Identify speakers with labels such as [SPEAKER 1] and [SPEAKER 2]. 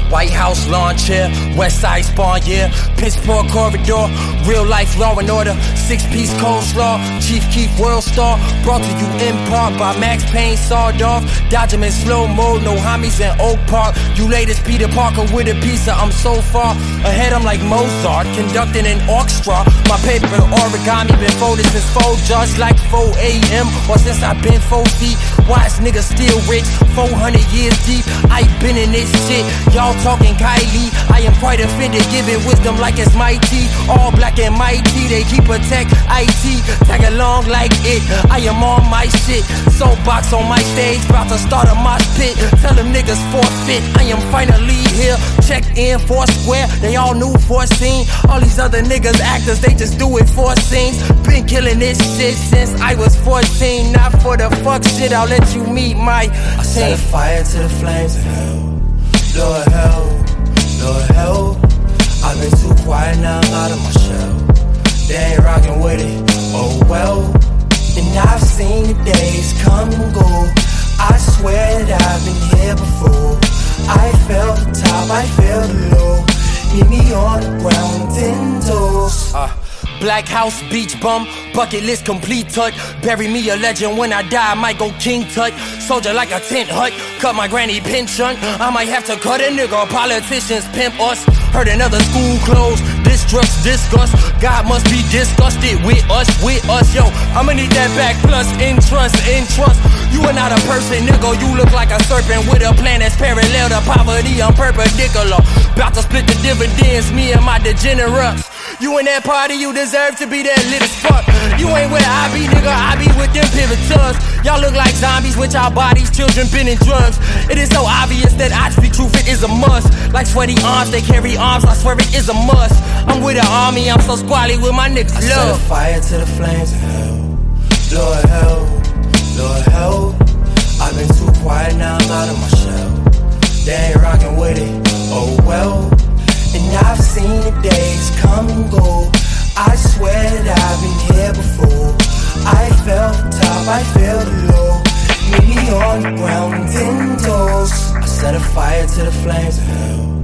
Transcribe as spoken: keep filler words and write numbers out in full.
[SPEAKER 1] White House lawn chair, West Side spawn, yeah. Pittsburgh corridor, real life law and order. Six-piece coleslaw, Chief Keef world star. Brought to you in part by Max Payne, sawed off. Dodge him in slow mo, no homies in Oak Park. You latest Peter Parker with a pizza, I'm so far ahead, I'm like Mozart, conducting an orchestra. My paper origami been folded since four, just like four A M or since I've been four feet. Watch niggas still rich, four hundred years deep. I been in this shit, y'all talking Kylie. I am quite offended, giving wisdom like it's mighty. All black and mighty, they keep a tech I T. Tag along like it, I am on my shit. Soapbox on my stage, about to start a mosh pit. Tell them niggas forfeit, I am finally here. Check in for square, they all knew for scene. All these other niggas actors, they just do it for scenes. Been killing this shit since I was fourteen. Not for the fuck shit, I'll let you meet my
[SPEAKER 2] I set a fire to the flames of hell. Lord help, Lord help. I've been too quiet, now I'm out of my shell. They ain't rockin' with it, oh well. And I've seen the days come and go. I swear that I've been here before. I felt the top, I felt the low. Meet me on the ground, ten toes.
[SPEAKER 1] uh. Black House, beach bum, bucket list complete touch. Bury me a legend, when I die I might go king tut. Soldier like a tent hut, cut my granny pension. I might have to cut a nigga, politicians pimp us. Heard another school close, distrust, disgust. God must be disgusted with us, with us. Yo, I'ma need that back plus interest, interest. You are not a person, nigga, you look like a serpent with a plan that's parallel to poverty, I'm perpendicular. About to split the dividends, me and my degenerates. You in that party, you deserve to be there lit as fuck. You ain't where I be, nigga, I be with them pivot tugs. Y'all look like zombies with y'all bodies, children been in drugs. It is so obvious that I speak truth, it is a must. Like sweaty arms, they carry arms, I swear it is a must. I'm with the army, I'm so squally with my niggas,
[SPEAKER 2] I
[SPEAKER 1] love.
[SPEAKER 2] set a fire to the flames of hell. Lord help, Lord help. I've been too quiet, now I'm out of my shell. They ain't rockin' with it, oh well. And I've seen the days come and go. I swear that I've been here before. I felt the top, I felt the low. Meet me on the ground, ten toes. I set a fire to the flames of hell.